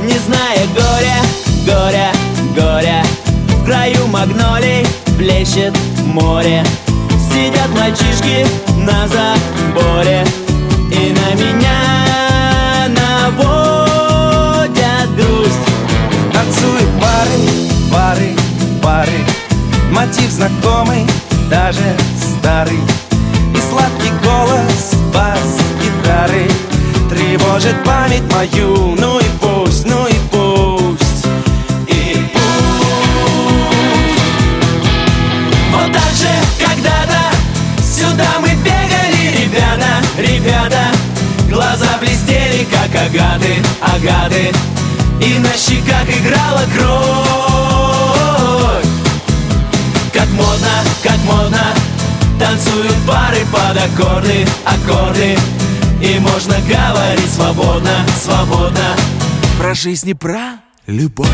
не зная горя, горя, горя. В краю магнолий плещет море. Сидят мальчишки на заборе и на меня наводят грусть. Танцуют пары, пары. Мотив знакомый, даже старый. И сладкий голос бас-гитары тревожит память мою. Ну и пусть, ну и пусть, и пусть. Вот так же когда-то сюда мы бегали, ребята, ребята. Глаза блестели, как агаты, агаты. И на щеках играла кровь. Как модно танцуют пары под аккорды, аккорды. И можно говорить свободно, свободно. Про жизнь и про любовь.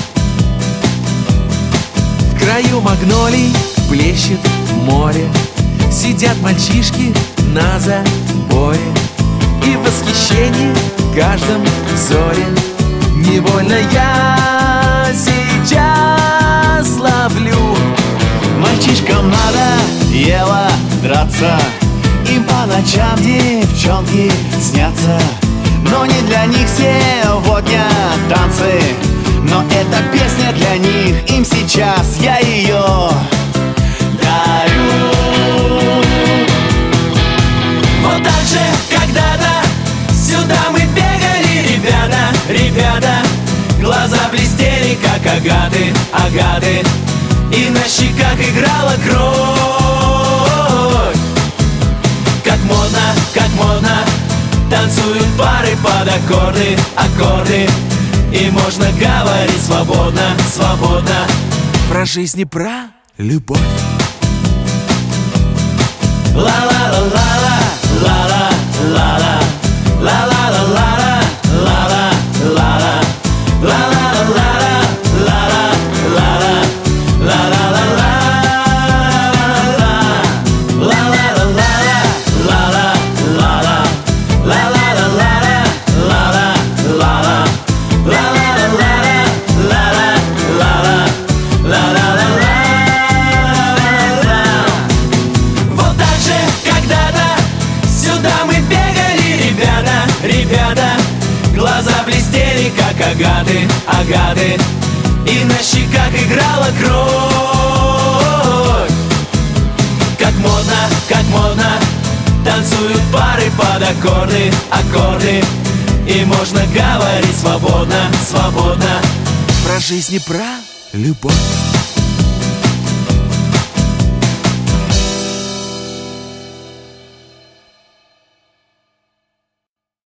В краю магнолий плещет море. Сидят мальчишки на заборе. И в восхищении в каждом взоре невольно я сейчас ловлю. Мальчишкам надоело драться. Им по ночам девчонки снятся. Но не для них сегодня танцы. Но эта песня для них. Им сейчас я ее дарю. Вот так же когда-то сюда мы бегали, ребята, ребята. Глаза блестели, как агаты, агаты. И на щеках играла кровь. Как модно танцуют пары под аккорды, аккорды. И можно говорить свободно, свободно. Про жизнь и про любовь. Ла-ла-ла-ла-ла, ла-ла-ла-ла, ла-ла-ла-ла-ла, ла-ла-ла-ла, ла-ла-ла-ла-ла, ла-ла-ла-ла, ла-ла-ла-ла. Глаза блестели, как агаты, агаты. И на щеках играла кровь. Как модно танцуют пары под аккорды, аккорды. И можно говорить свободно, свободно. Про жизнь и про любовь.